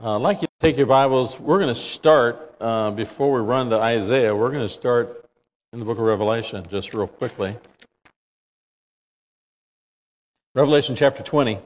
I'd like you to take your Bibles. We're going to start, before we run to Isaiah, we're going to start in the book of Revelation, just real quickly. Revelation chapter 20.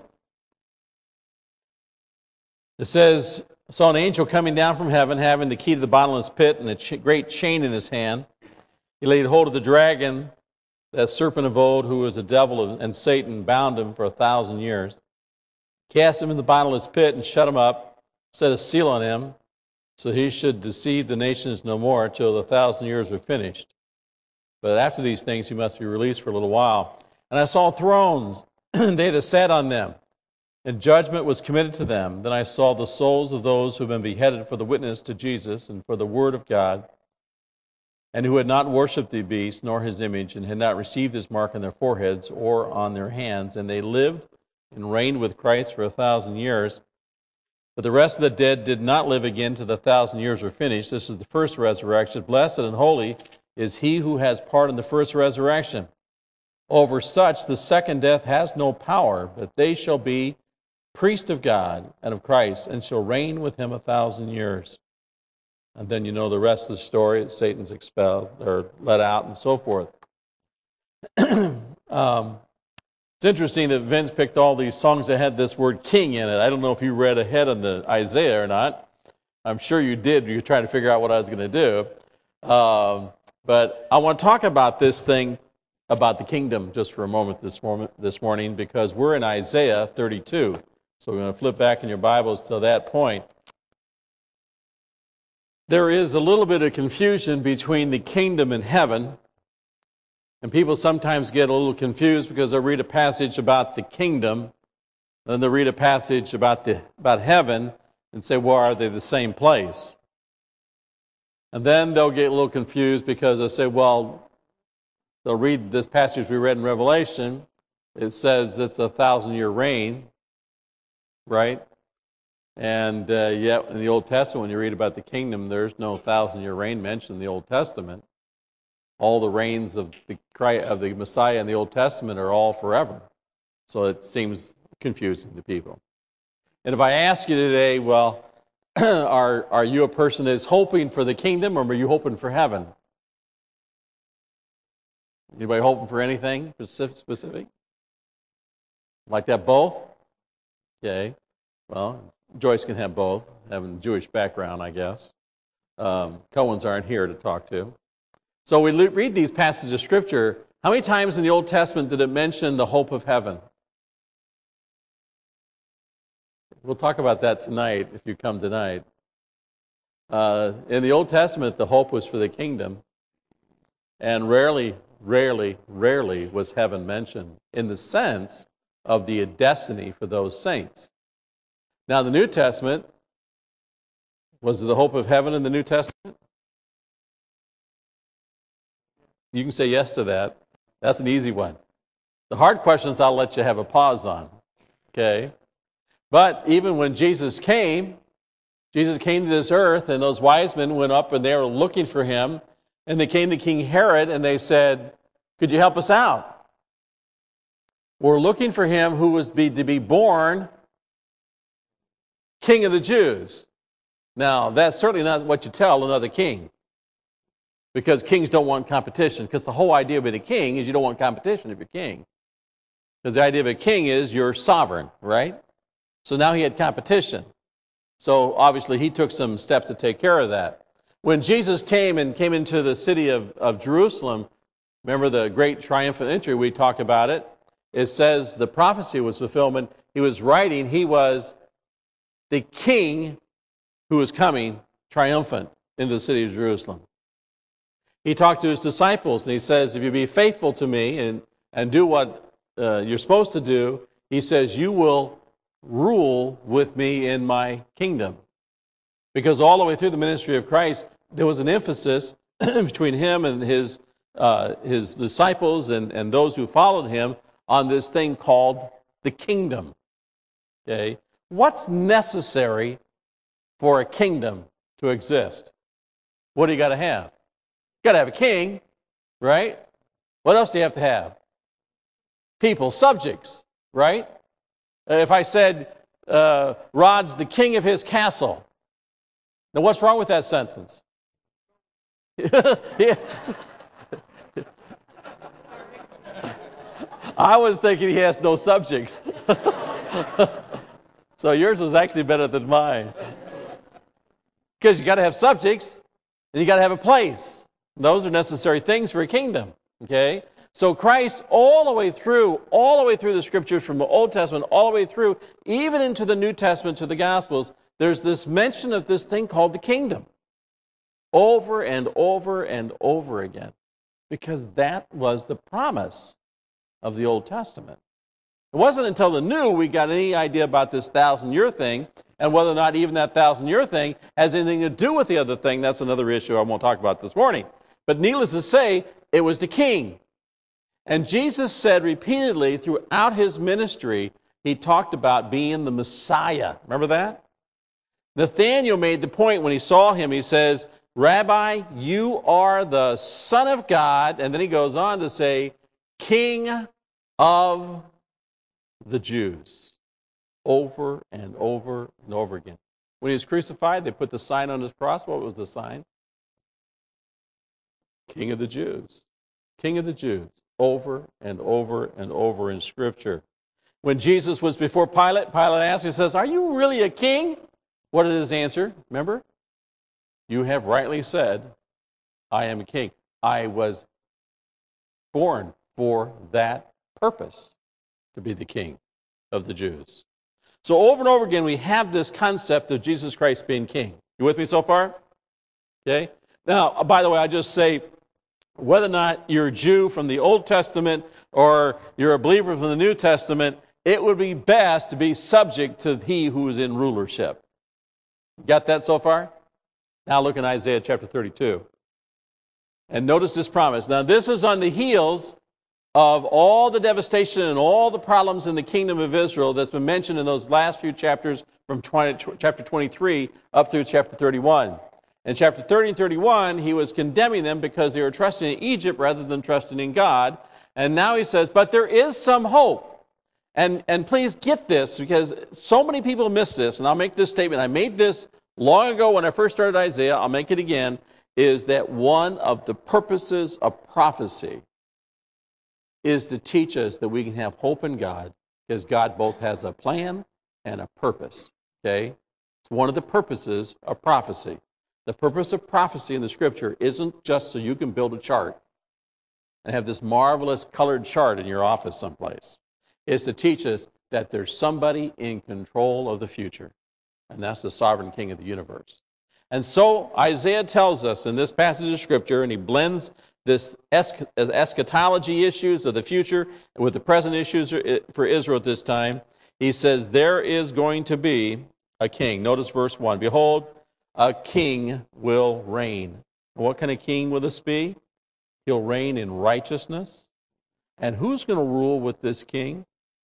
It says, I saw an angel coming down from heaven, having the key to the bottomless pit and a great chain in his hand. He laid hold of the dragon, that serpent of old, who was the devil and Satan, bound him for 1,000 years, cast him in the bottomless pit and shut him up, set a seal on him, so he should deceive the nations no more till the 1,000 years were finished. But after these things he must be released for a little while. And I saw thrones, they that sat on them, and judgment was committed to them. Then I saw the souls of those who had been beheaded for the witness to Jesus and for the word of God, and who had not worshipped the beast nor his image, and had not received his mark on their foreheads or on their hands. And they lived and reigned with Christ for 1,000 years. But the rest of the dead did not live again till the 1,000 years were finished. This is the first resurrection. Blessed and holy is he who has part in the first resurrection. Over such the second death has no power, but they shall be priests of God and of Christ, and shall reign with him 1,000 years. And then you know the rest of the story. Satan's expelled or let out and so forth. It's interesting that Vince picked all these songs that had this word king in it. I don't know if you read ahead on the Isaiah or not. I'm sure you did. You were trying to figure out what I was going to do. But I want to talk about this thing, about the kingdom, just for a moment this morning, because we're in Isaiah 32. So we're going to flip back in your Bibles to that point. There is a little bit of confusion between the kingdom and heaven. And people sometimes get a little confused because they'll read a passage about the kingdom, then they'll read a passage about heaven and say, well, are they the same place? And then they'll get a little confused because they'll say, well, they'll read this passage we read in Revelation. It says it's a 1,000-year reign, right? And yet in the Old Testament, when you read about the kingdom, there's no 1,000-year reign mentioned in the Old Testament. All the reigns of the Messiah in the Old Testament are all forever. So it seems confusing to people. And if I ask you today, well, are you a person that's hoping for the kingdom, or are you hoping for heaven? Anybody hoping for anything specific? Like that both? Okay. Well, Joyce can have both, having a Jewish background, I guess. Cohens aren't here to talk to. So we read these passages of Scripture. How many times in the Old Testament did it mention the hope of heaven? We'll talk about that tonight if you come tonight. In the Old Testament, the hope was for the kingdom. And rarely was heaven mentioned in the sense of the destiny for those saints. Now, the New Testament, was the hope of heaven in the New Testament? You can say yes to that. That's an easy one. The hard questions I'll let you have a pause on. Okay? But even when Jesus came to this earth, and those wise men went up and they were looking for him, and they came to King Herod and they said, could you help us out? We're looking for him who was to be born King of the Jews. Now, that's certainly not what you tell another king. Because kings don't want competition. Because the whole idea of being a king is you don't want competition if you're king. Because the idea of a king is you're sovereign, right? So now he had competition. So obviously he took some steps to take care of that. When Jesus came into the city of Jerusalem, remember the great triumphant entry, we talk about it. It says the prophecy was fulfillment. He was writing, he was the king who was coming triumphant into the city of Jerusalem. He talked to his disciples, and he says, if you be faithful to me and do what you're supposed to do, he says, you will rule with me in my kingdom. Because all the way through the ministry of Christ, there was an emphasis between him and his disciples and those who followed him on this thing called the kingdom. Okay? What's necessary for a kingdom to exist? What do you got to have? You got to have a king, right? What else do you have to have? People, subjects, right? If I said, Rod's the king of his castle. Now, what's wrong with that sentence? Yeah. I was thinking he has no subjects. So yours was actually better than mine. Because you got to have subjects, and you got to have a place. Those are necessary things for a kingdom. Okay? So Christ all the way through the Scriptures, from the Old Testament all the way through, even into the New Testament to the Gospels, there's this mention of this thing called the kingdom. Over and over and over again. Because that was the promise of the Old Testament. It wasn't until the New we got any idea about this 1,000-year thing, and whether or not even that 1,000-year thing has anything to do with the other thing. That's another issue I won't talk about this morning. But needless to say, it was the king. And Jesus said repeatedly throughout his ministry, he talked about being the Messiah. Remember that? Nathanael made the point when he saw him. He says, Rabbi, you are the Son of God. And then he goes on to say, King of the Jews. Over and over and over again. When he was crucified, they put the sign on his cross. What was the sign? King of the Jews. King of the Jews. Over and over and over in Scripture. When Jesus was before Pilate, Pilate asked, he says, are you really a king? What is his answer? Remember? You have rightly said, I am a king. I was born for that purpose, to be the king of the Jews. So over and over again, we have this concept of Jesus Christ being king. You with me so far? Okay. Now, by the way, I just say, whether or not you're a Jew from the Old Testament or you're a believer from the New Testament, it would be best to be subject to he who is in rulership. Got that so far? Now look in Isaiah chapter 32. And notice this promise. Now this is on the heels of all the devastation and all the problems in the kingdom of Israel that's been mentioned in those last few chapters from chapter 23 up through chapter 31. In chapter 30 and 31, he was condemning them because they were trusting in Egypt rather than trusting in God. And now he says, but there is some hope. And please get this, because so many people miss this, and I'll make this statement. I made this long ago when I first started Isaiah. I'll make it again, is that one of the purposes of prophecy is to teach us that we can have hope in God, because God both has a plan and a purpose. Okay? It's one of the purposes of prophecy. The purpose of prophecy in the Scripture isn't just so you can build a chart and have this marvelous colored chart in your office someplace. It's to teach us that there's somebody in control of the future, and that's the sovereign king of the universe. And so Isaiah tells us in this passage of Scripture, and he blends this eschatology issues of the future with the present issues for Israel at this time. He says, there is going to be a king. Notice verse 1. Behold, a king will reign. And what kind of king will this be? He'll reign in righteousness. And who's going to rule with this king?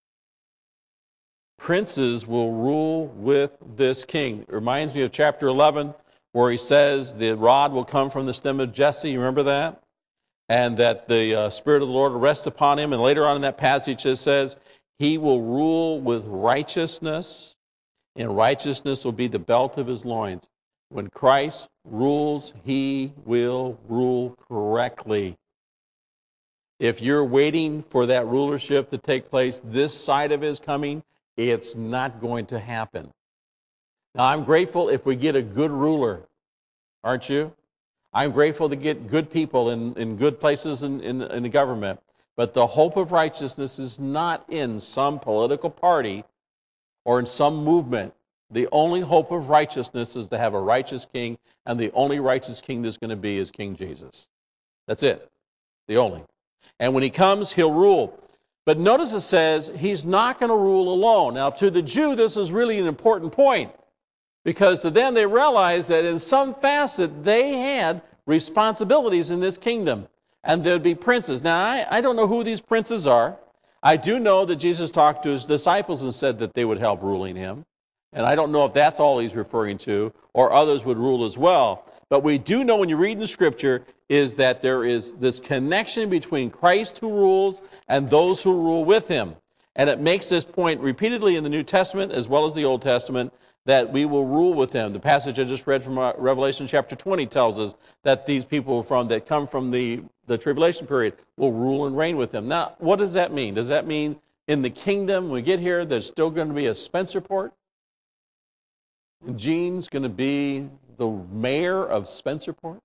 Princes will rule with this king. It reminds me of chapter 11, where he says the rod will come from the stem of Jesse. You remember that? And that the Spirit of the Lord will rest upon him. And later on in that passage it says, he will rule with righteousness, and righteousness will be the belt of his loins. When Christ rules, he will rule correctly. If you're waiting for that rulership to take place this side of his coming, it's not going to happen. Now, I'm grateful if we get a good ruler, aren't you? I'm grateful to get good people in good places in the government. But the hope of righteousness is not in some political party or in some movement. The only hope of righteousness is to have a righteous king, and the only righteous king there's going to be is King Jesus. That's it. The only. And when he comes, he'll rule. But notice it says he's not going to rule alone. Now, to the Jew, this is really an important point, because to them they realized that in some facet they had responsibilities in this kingdom, and there'd be princes. Now, I don't know who these princes are. I do know that Jesus talked to his disciples and said that they would help ruling him. And I don't know if that's all he's referring to, or others would rule as well. But we do know when you read in the Scripture is that there is this connection between Christ who rules and those who rule with him. And it makes this point repeatedly in the New Testament as well as the Old Testament, that we will rule with him. The passage I just read from Revelation chapter 20 tells us that these people that come from the tribulation period will rule and reign with him. Now, what does that mean? Does that mean in the kingdom, when we get here, there's still going to be a Spencerport? Gene's going to be the mayor of Spencerport?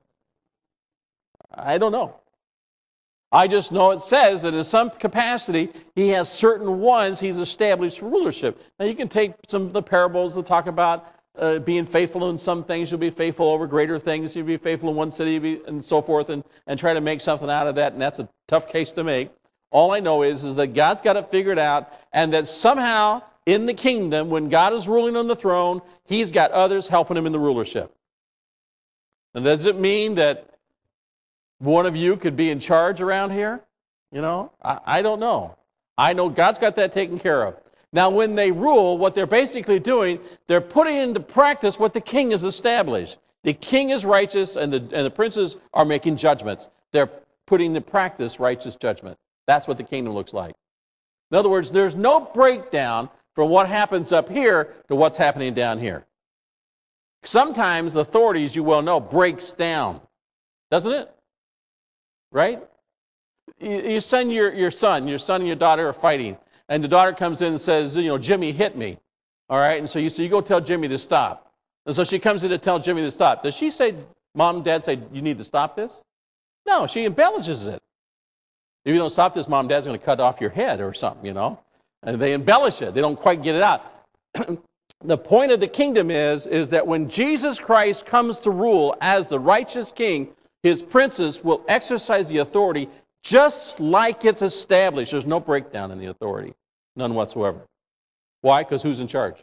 I don't know. I just know it says that in some capacity, he has certain ones he's established for rulership. Now, you can take some of the parables that talk about being faithful in some things. You'll be faithful over greater things. You'll be faithful in one city and so forth, and try to make something out of that, and that's a tough case to make. All I know is that God's got it figured out, and that somehow in the kingdom, when God is ruling on the throne, he's got others helping him in the rulership. And does it mean that one of you could be in charge around here? You know, I don't know. I know God's got that taken care of. Now, when they rule, what they're basically doing, they're putting into practice what the king has established. The king is righteous, and the princes are making judgments. They're putting into practice righteous judgment. That's what the kingdom looks like. In other words, there's no breakdown from what happens up here to what's happening down here. Sometimes authority, as you well know, breaks down, doesn't it? Right? You send your son and your daughter are fighting, and the daughter comes in and says, Jimmy hit me. All right? And so you go tell Jimmy to stop. And so she comes in to tell Jimmy to stop. Does she say, Mom and Dad say, you need to stop this? No, she embellishes it. If you don't stop this, Mom and Dad's going to cut off your head or something, And they embellish it. They don't quite get it out. The point of the kingdom is that when Jesus Christ comes to rule as the righteous king, his princes will exercise the authority just like it's established. There's no breakdown in the authority. None whatsoever. Why? Because who's in charge?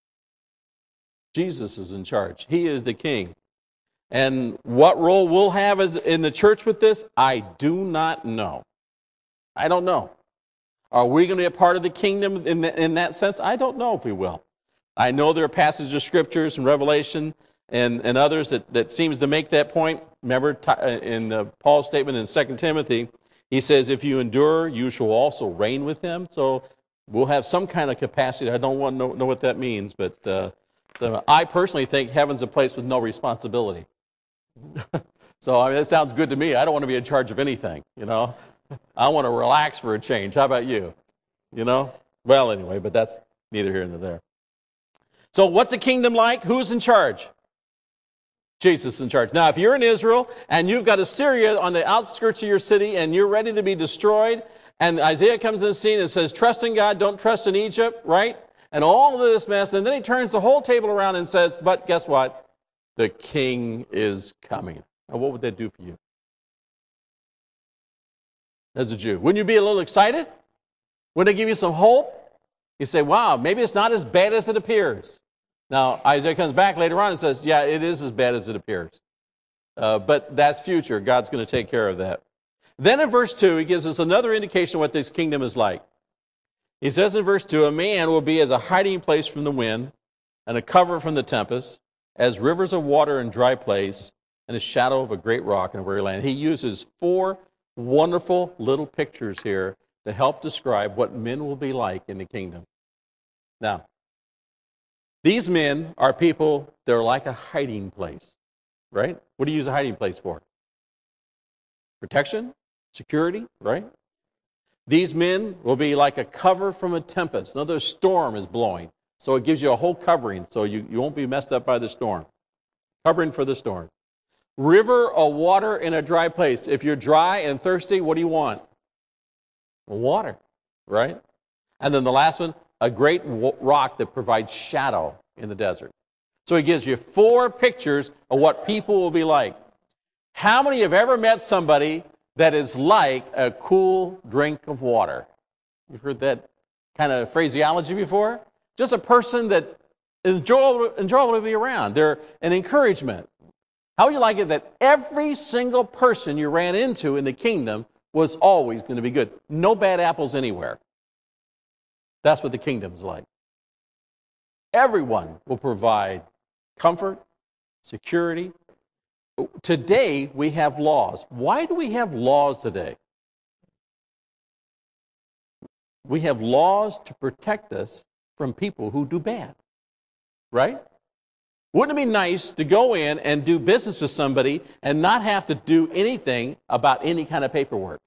Jesus is in charge. He is the king. And what role we'll have in the church with this, I do not know. I don't know. Are we going to be a part of the kingdom in that sense? I don't know if we will. I know there are passages of scriptures in Revelation and others that seems to make that point. Remember in Paul's statement in 2 Timothy, he says, if you endure, you shall also reign with him. So we'll have some kind of capacity. I don't want to know what that means, but I personally think heaven's a place with no responsibility. So that sounds good to me. I don't want to be in charge of anything, I want to relax for a change. How about you? Well, anyway, but that's neither here nor there. So what's a kingdom like? Who's in charge? Jesus is in charge. Now, if you're in Israel and you've got Assyria on the outskirts of your city and you're ready to be destroyed, and Isaiah comes in the scene and says, trust in God, don't trust in Egypt, right? And all of this mess, and then he turns the whole table around and says, but guess what? The king is coming. Now, what would that do for you? As a Jew, wouldn't you be a little excited? Wouldn't it give you some hope? You say, wow, maybe it's not as bad as it appears. Now, Isaiah comes back later on and says, yeah, it is as bad as it appears. But that's future. God's going to take care of that. Then in verse 2, he gives us another indication of what this kingdom is like. He says in verse 2, a man will be as a hiding place from the wind and a cover from the tempest, as rivers of water in dry place and a shadow of a great rock in a weary land. He uses 4 wonderful little pictures here to help describe what men will be like in the kingdom. Now, these men are people that are like a hiding place, right? What do you use a hiding place for? Protection, security, right? These men will be like a cover from a tempest. Another storm is blowing, so it gives you a whole covering, so you won't be messed up by the storm. Covering for the storm. River of water in a dry place. If you're dry and thirsty, what do you want? Water, right? And then the last one, a great rock that provides shadow in the desert. So he gives you 4 pictures of what people will be like. How many have ever met somebody that is like a cool drink of water? You've heard that kind of phraseology before? Just a person that is enjoyable to be around. They're an encouragement. How would you like it that every single person you ran into in the kingdom was always going to be good? No bad apples anywhere. That's what the kingdom's like. Everyone will provide comfort, security. Today, we have laws. Why do we have laws today? We have laws to protect us from people who do bad. Right? Wouldn't it be nice to go in and do business with somebody and not have to do anything about any kind of paperwork?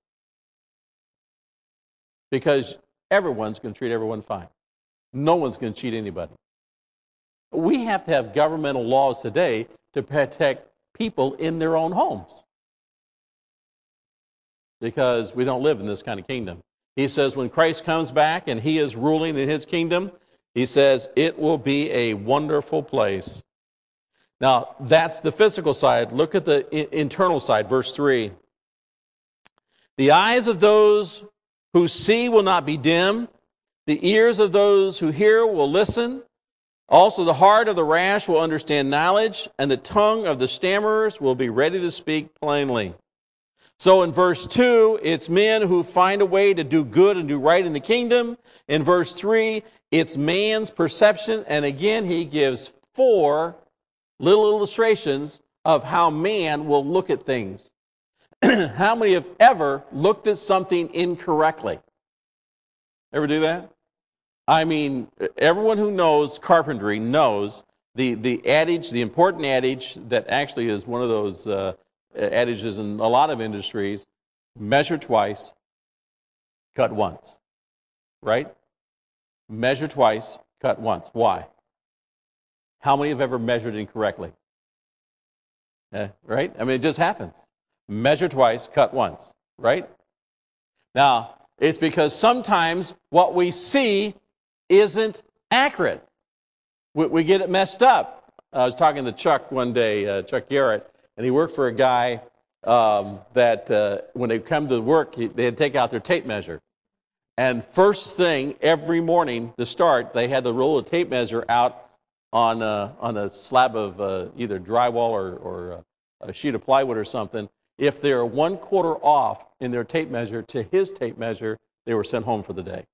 Because everyone's going to treat everyone fine. No one's going to cheat anybody. We have to have governmental laws today to protect people in their own homes. Because we don't live in this kind of kingdom. He says when Christ comes back and he is ruling in his kingdom, he says it will be a wonderful place. Now, that's the physical side. Look at the internal side, verse 3. The eyes of those who see will not be dim. The ears of those who hear will listen. Also, the heart of the rash will understand knowledge, and the tongue of the stammerers will be ready to speak plainly. So in verse 2, it's men who find a way to do good and do right in the kingdom. In verse 3, it's man's perception. And again, he gives 4 little illustrations of how man will look at things. How many have ever looked at something incorrectly? Ever do that? I mean, everyone who knows carpentry knows the adage, the important adage that actually is one of those adages in a lot of industries: measure twice, cut once. Right? Measure twice, cut once. Why? How many have ever measured incorrectly? Right? I mean, it just happens. Measure twice, cut once. Right? Now, it's because sometimes what we see isn't accurate. We get it messed up. I was talking to Chuck one day, Chuck Garrett, and he worked for a guy that when they come to work, they'd take out their tape measure. And first thing, every morning to start, they had the roll of tape measure out on a slab of either drywall or a sheet of plywood or something. If they're 1/4 off in their tape measure to his tape measure, they were sent home for the day.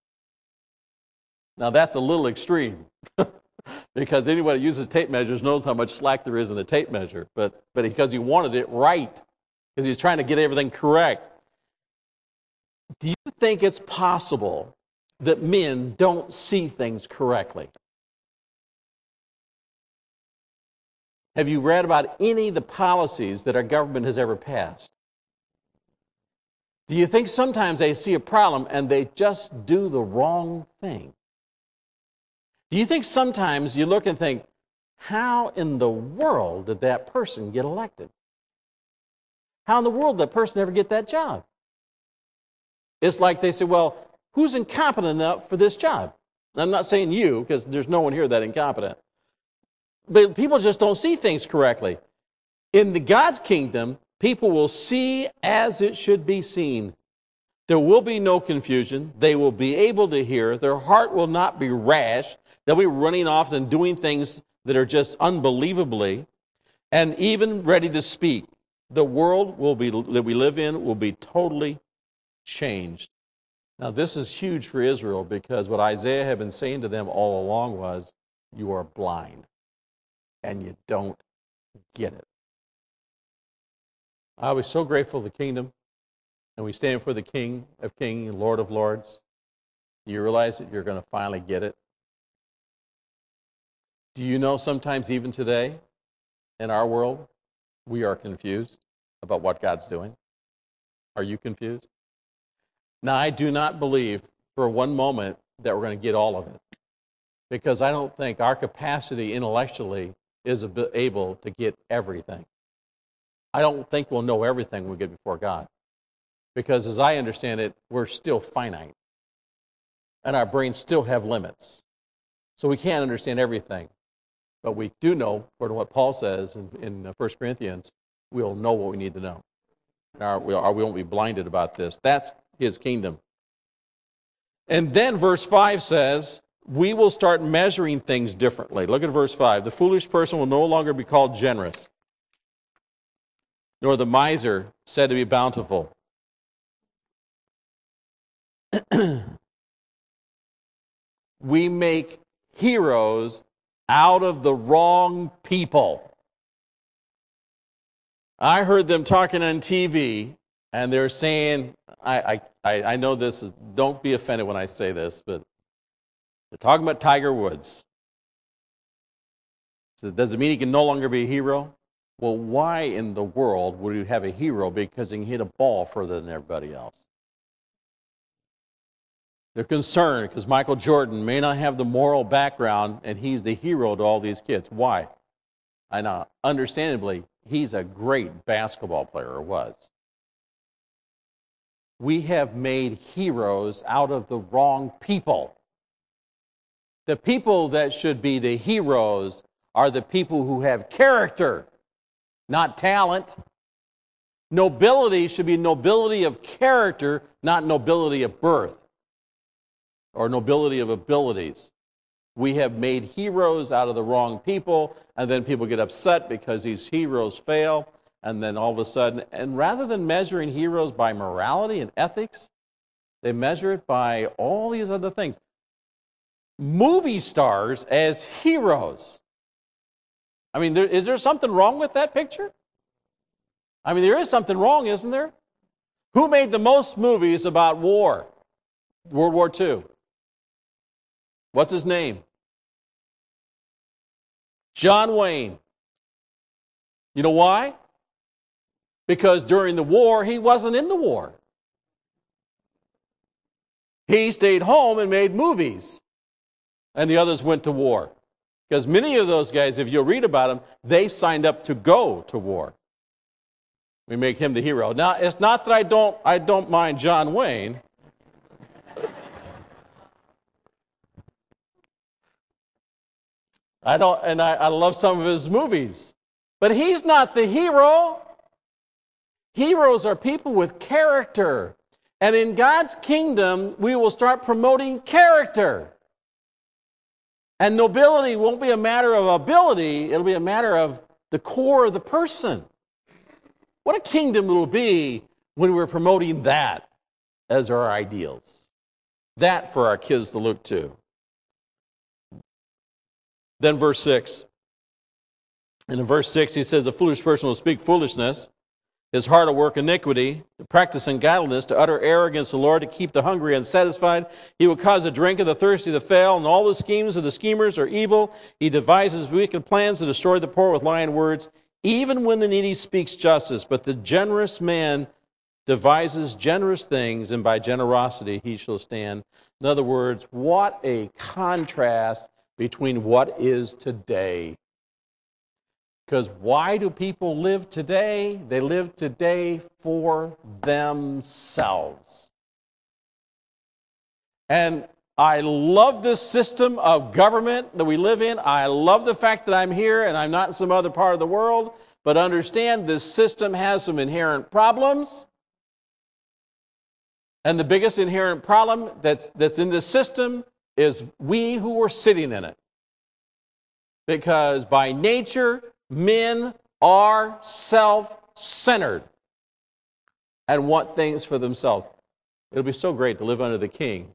Now that's a little extreme, because anybody who uses tape measures knows how much slack there is in a tape measure. But because he wanted it right, because he's trying to get everything correct. Do you think it's possible that men don't see things correctly? Have you read about any of the policies that our government has ever passed? Do you think sometimes they see a problem and they just do the wrong thing? Do you think sometimes you look and think, how in the world did that person get elected? How in the world did that person ever get that job? It's like they say, well, who's incompetent enough for this job? I'm not saying you, because there's no one here that incompetent. But people just don't see things correctly. In the God's kingdom, people will see as it should be seen. There will be no confusion. They will be able to hear. Their heart will not be rash. They'll be running off and doing things that are just unbelievably, and even ready to speak. The world that we live in will be totally changed. Now, this is huge for Israel, because what Isaiah had been saying to them all along was, you are blind and you don't get it. I was so grateful for the kingdom, and we stand for the King of Kings and Lord of Lords. You realize that you're going to finally get it? Do you know sometimes even today in our world, we are confused about what God's doing? Are you confused? Now, I do not believe for one moment that we're going to get all of it, because I don't think our capacity intellectually is able to get everything. I don't think we'll know everything when we get before God, because as I understand it, we're still finite, and our brains still have limits. So we can't understand everything. But we do know, according to what Paul says in 1 Corinthians, we'll know what we need to know. We won't be blinded about this. That's his kingdom. And then verse 5 says, we will start measuring things differently. Look at verse 5. The foolish person will no longer be called generous, nor the miser said to be bountiful. We make heroes out of the wrong people. I heard them talking on TV, And they're saying, I know this is, don't be offended when I say this, but they're talking about Tiger Woods. So does it mean he can no longer be a hero? Well, why in the world would he have a hero because he can hit a ball further than everybody else? They're concerned because Michael Jordan may not have the moral background and he's the hero to all these kids. Why? I know, understandably, he's a great basketball player, or was. We have made heroes out of the wrong people. The people that should be the heroes are the people who have character, not talent. Nobility should be nobility of character, not nobility of birth or nobility of abilities. We have made heroes out of the wrong people, and then people get upset because these heroes fail, and then all of a sudden, and rather than measuring heroes by morality and ethics, they measure it by all these other things. Movie stars as heroes. I mean, is there something wrong with that picture? I mean, there is something wrong, isn't there? Who made the most movies about war? World War II. What's his name? John Wayne. You know why? Because during the war, he wasn't in the war. He stayed home and made movies. And the others went to war. Because many of those guys, if you'll read about them, they signed up to go to war. We make him the hero. Now, it's not that I don't mind John Wayne. I love some of his movies. But he's not the hero. Heroes are people with character. And in God's kingdom, we will start promoting character. And nobility won't be a matter of ability, it'll be a matter of the core of the person. What a kingdom it'll be when we're promoting that as our ideals. That for our kids to look to. Then verse 6. And in verse 6 he says, a foolish person will speak foolishness, his heart will work iniquity, to practice ungodliness, to utter error against the Lord, to keep the hungry unsatisfied. He will cause the drink of the thirsty to fail, and all the schemes of the schemers are evil. He devises wicked plans to destroy the poor with lying words, even when the needy speaks justice. But the generous man devises generous things, and by generosity he shall stand. In other words, what a contrast between what is today. Because why do people live today? They live today for themselves. And I love this system of government that we live in. I love the fact that I'm here and I'm not in some other part of the world. But understand this system has some inherent problems. And the biggest inherent problem that's in this system is we who are sitting in it. Because by nature, men are self-centered and want things for themselves. It'll be so great to live under the king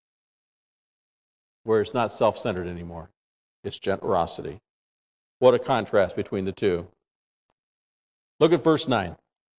where it's not self-centered anymore. It's generosity. What a contrast between the two. Look at verse 9.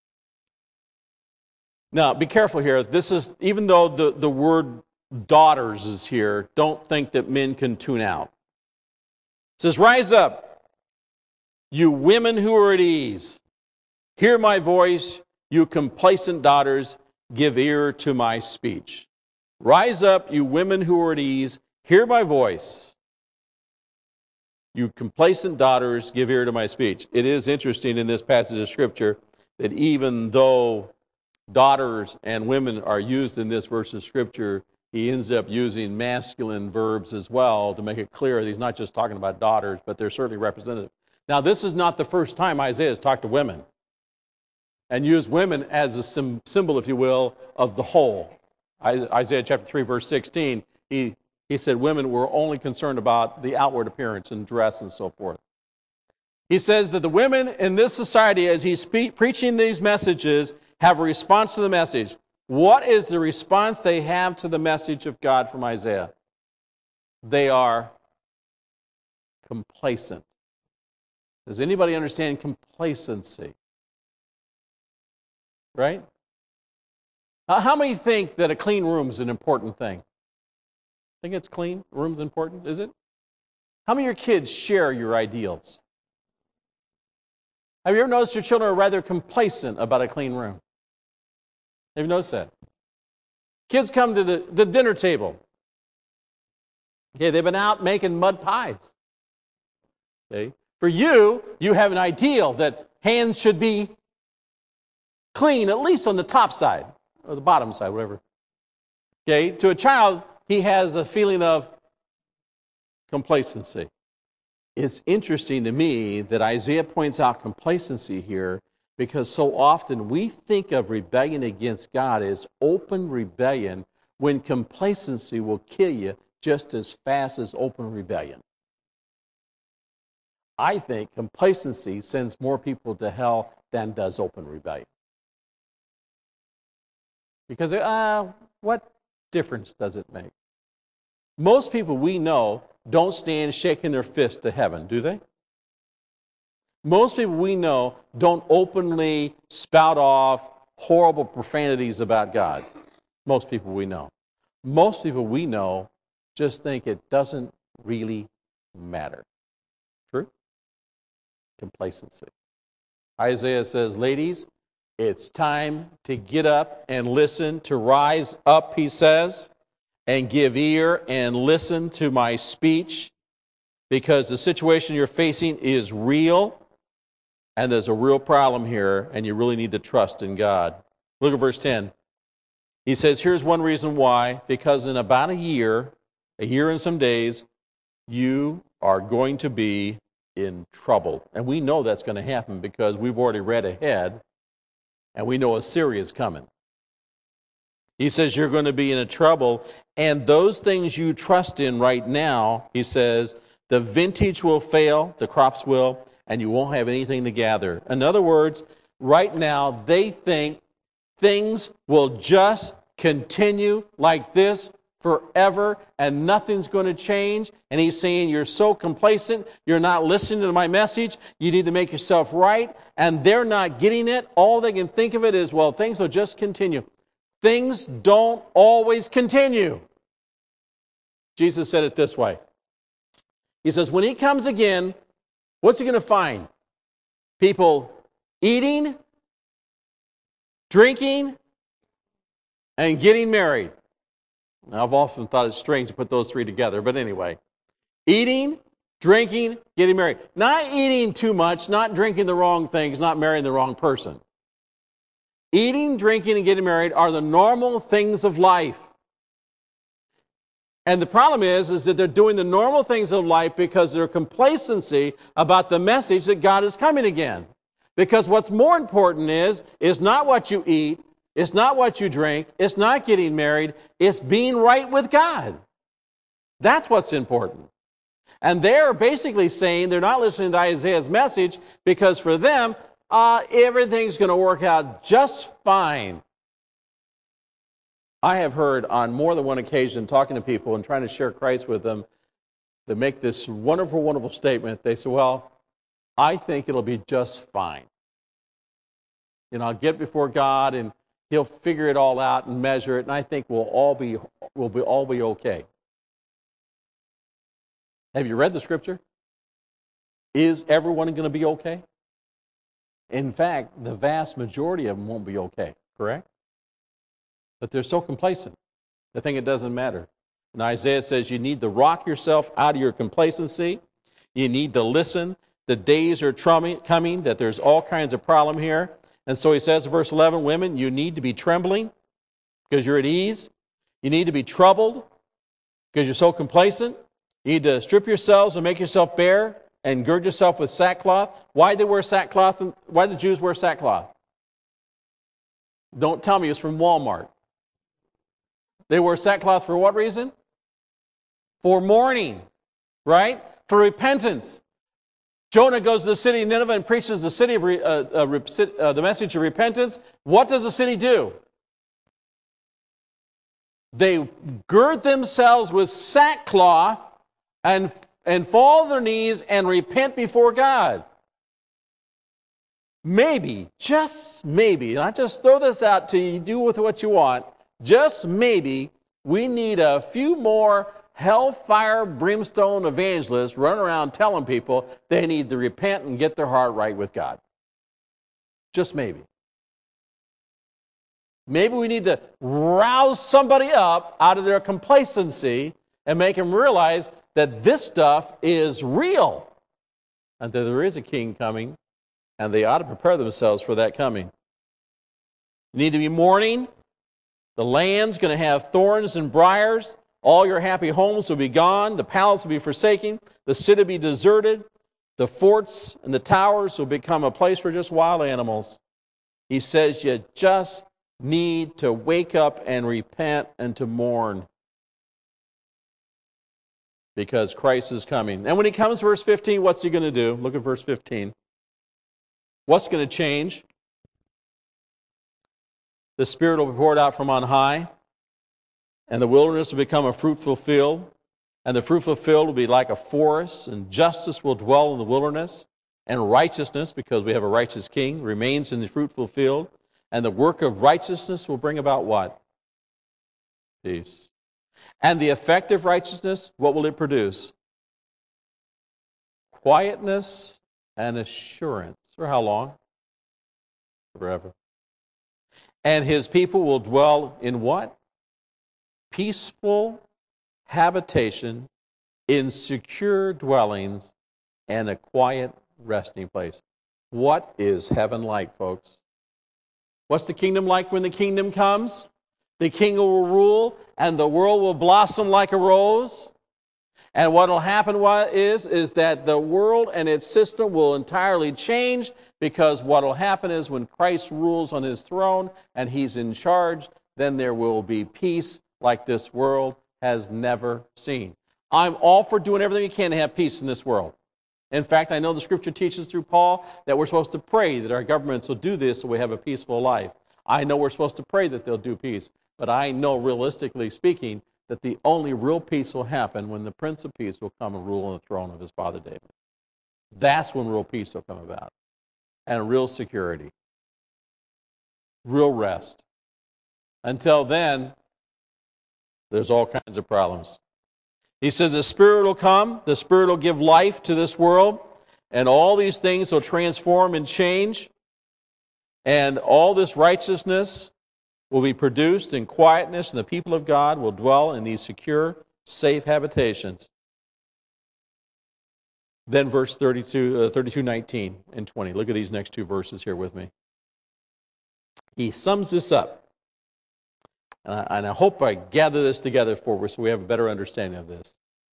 Now, be careful here. This is, even though the word daughters is here, don't think that men can tune out. It says, rise up, you women who are at ease. Hear my voice, you complacent daughters, give ear to my speech. Rise up, you women who are at ease. Hear my voice. You complacent daughters, give ear to my speech. It is interesting in this passage of Scripture that even though daughters and women are used in this verse of Scripture, he ends up using masculine verbs as well to make it clear that he's not just talking about daughters, but they're certainly representative. Now, this is not the first time Isaiah has talked to women and used women as a symbol, if you will, of the whole. Isaiah chapter 3, verse 16, he said women were only concerned about the outward appearance and dress and so forth. He says that the women in this society, as he's preaching these messages, have a response to the message. What is the response they have to the message of God from Isaiah? They are complacent. Does anybody understand complacency? Right? How many think that a clean room is an important thing? Think it's clean? A room's important, is it? How many of your kids share your ideals? Have you ever noticed your children are rather complacent about a clean room? Have you noticed that? Kids come to the dinner table. Okay, they've been out making mud pies. Okay? For you have an ideal that hands should be clean, at least on the top side, or the bottom side, whatever. Okay, to a child, he has a feeling of complacency. It's interesting to me that Isaiah points out complacency here because so often we think of rebellion against God as open rebellion when complacency will kill you just as fast as open rebellion. I think complacency sends more people to hell than does open rebellion. Because what difference does it make? Most people we know don't stand shaking their fist to heaven, do they? Most people we know don't openly spout off horrible profanities about God. Most people we know. Most people we know just think it doesn't really matter. True? Complacency. Isaiah says, ladies, it's time to get up and listen, to rise up, he says, and give ear and listen to my speech, because the situation you're facing is real, and there's a real problem here, and you really need to trust in God. Look at verse 10. He says, here's one reason why, because in about a year and some days, you are going to be in trouble. And we know that's going to happen because we've already read ahead, and we know Assyria is coming. He says you're going to be in a trouble, and those things you trust in right now, he says, the vintage will fail, the crops will, and you won't have anything to gather. In other words, right now they think things will just continue like this forever and nothing's going to change. And he's saying you're so complacent, you're not listening to my message, you need to make yourself right, and they're not getting it. All they can think of it is, well, things will just continue. Things don't always continue. Jesus said it this way. He says, when he comes again, what's he going to find? People eating, drinking, and getting married. Now, I've often thought it's strange to put those three together, but anyway. Eating, drinking, getting married. Not eating too much, not drinking the wrong things, not marrying the wrong person. Eating, drinking, and getting married are the normal things of life. And the problem is that they're doing the normal things of life because their complacency about the message that God is coming again. Because what's more important is not what you eat, it's not what you drink, it's not getting married, it's being right with God. That's what's important. And they're basically saying they're not listening to Isaiah's message because for them, everything's going to work out just fine. I have heard on more than one occasion talking to people and trying to share Christ with them, they make this wonderful, wonderful statement. They say, well, I think it'll be just fine. You know, I'll get before God and He'll figure it all out and measure it, and I think we'll all be okay. Have you read the Scripture? Is everyone going to be okay? In fact, the vast majority of them won't be okay, correct? But they're so complacent, they think it doesn't matter. And Isaiah says you need to rock yourself out of your complacency. You need to listen. The days are coming that there's all kinds of problem here. And so he says in verse 11, women, you need to be trembling because you're at ease. You need to be troubled because you're so complacent. You need to strip yourselves and make yourself bare and gird yourself with sackcloth. Why did they wear sackcloth? Why did the Jews wear sackcloth? Don't tell me it's from Walmart. They wore sackcloth for what reason? For mourning, right? For repentance. Jonah goes to the city of Nineveh and preaches the city of the message of repentance. What does the city do? They gird themselves with sackcloth and fall on their knees and repent before God. maybe, just maybe, and I just throw this out to you, do with what you want, just maybe we need a few more hellfire, brimstone evangelists running around telling people they need to repent and get their heart right with God. Just maybe. Maybe we need to rouse somebody up out of their complacency and make them realize that this stuff is real and that there is a king coming, and they ought to prepare themselves for that coming. You need to be mourning. The land's going to have thorns and briars. All your happy homes will be gone. The palace will be forsaken. The city will be deserted. The forts and the towers will become a place for just wild animals. He says you just need to wake up and repent and to mourn, because Christ is coming. And when he comes, verse 15, what's he going to do? Look at verse 15. What's going to change? The Spirit will be poured out from on high, and the wilderness will become a fruitful field, and the fruitful field will be like a forest, and justice will dwell in the wilderness, and righteousness, because we have a righteous king, remains in the fruitful field, and the work of righteousness will bring about what? Peace. And the effect of righteousness, what will it produce? Quietness and assurance. For how long? Forever. And his people will dwell in what? Peaceful habitation, in secure dwellings, and a quiet resting place. What is heaven like, folks? What's the kingdom like when the kingdom comes? The king will rule, and the world will blossom like a rose. And what will happen is that the world and its system will entirely change, because what will happen is when Christ rules on his throne and he's in charge, then there will be peace like this world has never seen. I'm all for doing everything we can to have peace in this world. In fact, I know the Scripture teaches through Paul that we're supposed to pray that our governments will do this so we have a peaceful life. I know we're supposed to pray that they'll do peace, but I know, realistically speaking, that the only real peace will happen when the Prince of Peace will come and rule on the throne of his father David. That's when real peace will come about, and real security, real rest. Until then, there's all kinds of problems. He said the Spirit will come, the Spirit will give life to this world, and all these things will transform and change, and all this righteousness will be produced in quietness, and the people of God will dwell in these secure, safe habitations. Then verse 32, 19 and 20. Look at these next two verses here with me. He sums this up. And I hope I gather this together for us so we have a better understanding of this.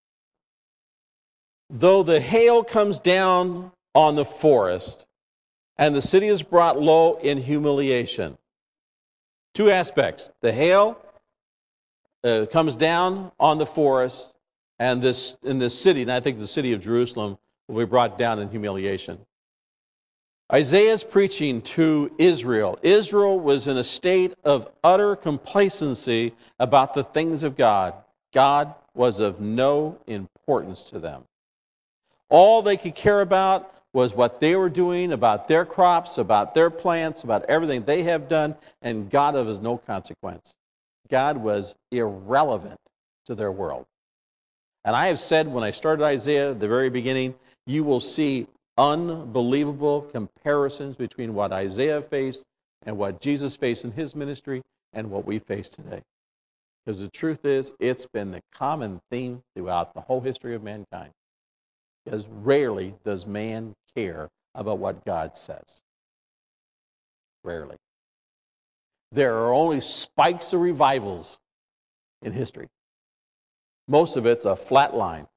Though the hail comes down on the forest, and the city is brought low in humiliation. Two aspects. The hail comes down on the forest, and in this city, and I think the city of Jerusalem, will be brought down in humiliation. Isaiah's preaching to Israel. Israel was in a state of utter complacency about the things of God. God was of no importance to them. All they could care about was what they were doing, about their crops, about their plants, about everything they have done, and God was no consequence. God was irrelevant to their world. And I have said when I started Isaiah at the very beginning, you will see unbelievable comparisons between what Isaiah faced and what Jesus faced in his ministry and what we face today. Because the truth is, it's been the common theme throughout the whole history of mankind. Because rarely does man care about what God says. Rarely. There are only spikes of revivals in history. Most of it's a flat line.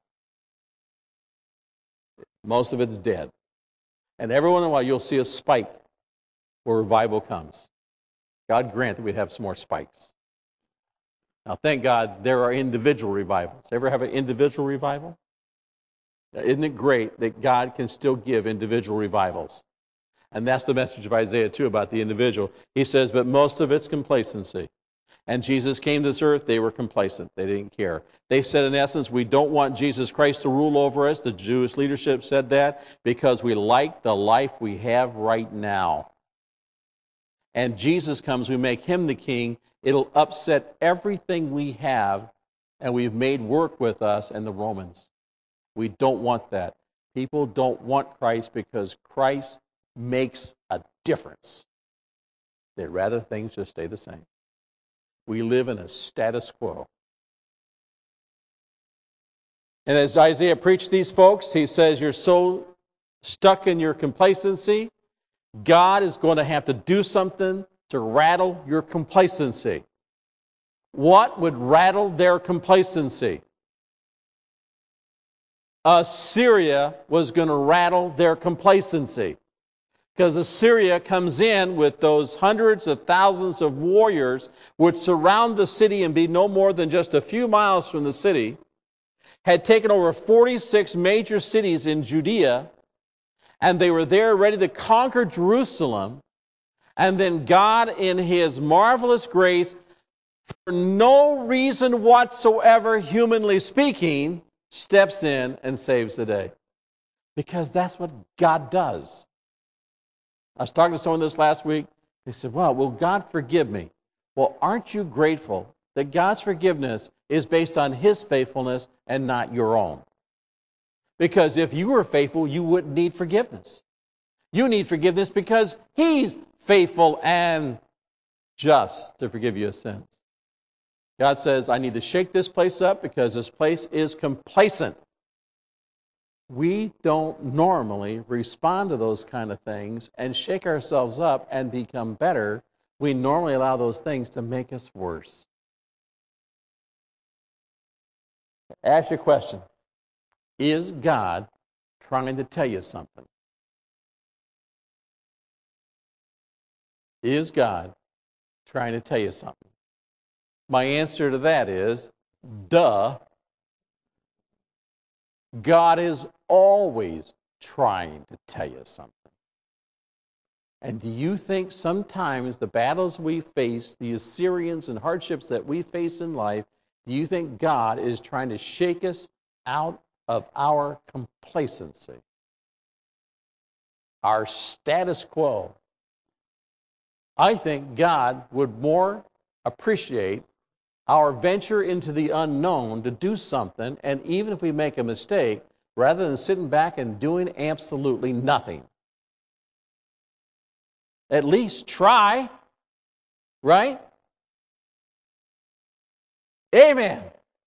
Most of it's dead. And every once in a while you'll see a spike where revival comes. God grant that we'd have some more spikes. Now thank God there are individual revivals. Ever have an individual revival? Isn't it great that God can still give individual revivals? And that's the message of Isaiah 2 about the individual. He says, but most of it's complacency. And Jesus came to this earth, they were complacent. They didn't care. They said, in essence, we don't want Jesus Christ to rule over us. The Jewish leadership said that because we like the life we have right now. And Jesus comes, we make him the king. It'll upset everything we have and we've made work with us and the Romans. We don't want that. People don't want Christ because Christ makes a difference. They'd rather things just stay the same. We live in a status quo. And as Isaiah preached these folks, he says, you're so stuck in your complacency, God is going to have to do something to rattle your complacency. What would rattle their complacency? Assyria was going to rattle their complacency. Because Assyria comes in with those hundreds of thousands of warriors would surround the city and be no more than just a few miles from the city, had taken over 46 major cities in Judea, and they were there ready to conquer Jerusalem. And then God, in his marvelous grace, for no reason whatsoever, humanly speaking, steps in and saves the day. Because that's what God does. I was talking to someone this last week. They said, well, will God forgive me? Well, aren't you grateful that God's forgiveness is based on his faithfulness and not your own? Because if you were faithful, you wouldn't need forgiveness. You need forgiveness because he's faithful and just to forgive your sins. God says, I need to shake this place up because this place is complacent. We don't normally respond to those kind of things and shake ourselves up and become better. We normally allow those things to make us worse. Ask your question. Is God trying to tell you something? Is God trying to tell you something? My answer to that is, duh. God is always trying to tell you something. And do you think sometimes the battles we face, the Assyrians and hardships that we face in life, do you think God is trying to shake us out of our complacency, our status quo? I think God would more appreciate our venture into the unknown to do something, and even if we make a mistake, rather than sitting back and doing absolutely nothing. At least try, right? Amen.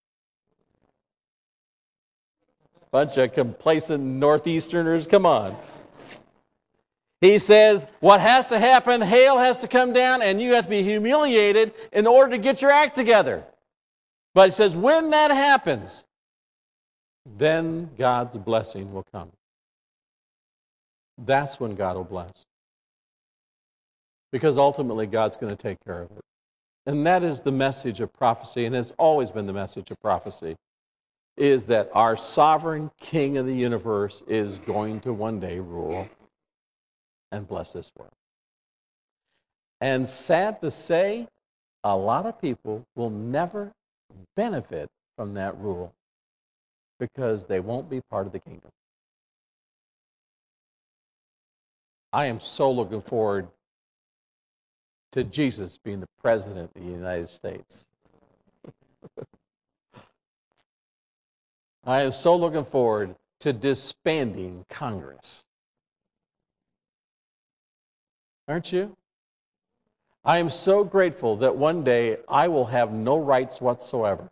Bunch of complacent Northeasterners, come on. He says, what has to happen, hail has to come down, and you have to be humiliated in order to get your act together. But he says, when that happens, then God's blessing will come. That's when God will bless. Because ultimately, God's going to take care of it. And that is the message of prophecy, and has always been the message of prophecy, is that our sovereign King of the universe is going to one day rule and bless this world. And sad to say, a lot of people will never benefit from that rule because they won't be part of the kingdom. I am so looking forward to Jesus being the President of the United States. I am so looking forward to disbanding Congress. Aren't you? I am so grateful that one day I will have no rights whatsoever.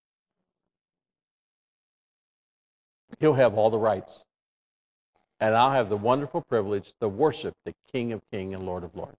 He'll have all the rights. And I'll have the wonderful privilege to worship the King of Kings and Lord of Lords.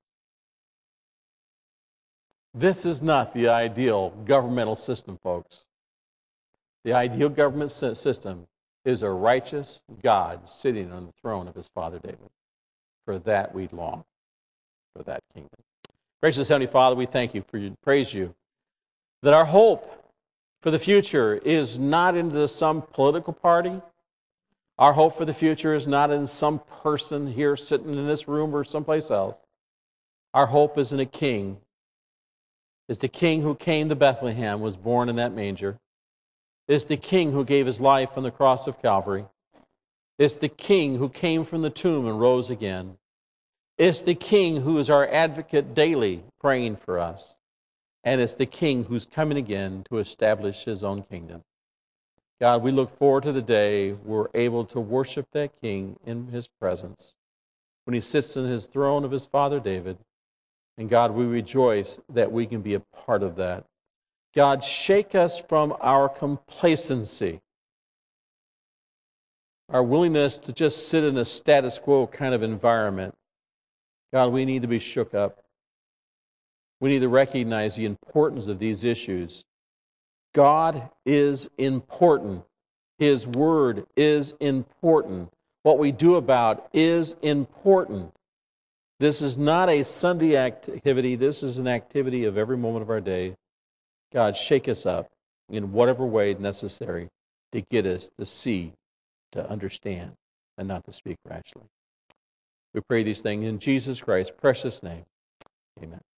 This is not the ideal governmental system, folks. The ideal government system is a righteous God sitting on the throne of his father David. For that we long, for that kingdom. Gracious Heavenly Father, we thank you for you, praise you, that our hope for the future is not into some political party. Our hope for the future is not in some person here sitting in this room or someplace else. Our hope is in a king It's the King who came to Bethlehem, was born in that manger. It's the King who gave his life on the cross of Calvary. It's the King who came from the tomb and rose again. It's the King who is our advocate daily, praying for us. And it's the King who's coming again to establish his own kingdom. God, we look forward to the day we're able to worship that King in his presence, when he sits in his throne of his father David. And God, we rejoice that we can be a part of that. God, shake us from our complacency, our willingness to just sit in a status quo kind of environment. God, we need to be shook up. We need to recognize the importance of these issues. God is important. His word is important. What we do about is important. This is not a Sunday activity. This is an activity of every moment of our day. God, shake us up in whatever way necessary to get us to see, to understand, and not to speak rashly. We pray these things in Jesus Christ's precious name. Amen.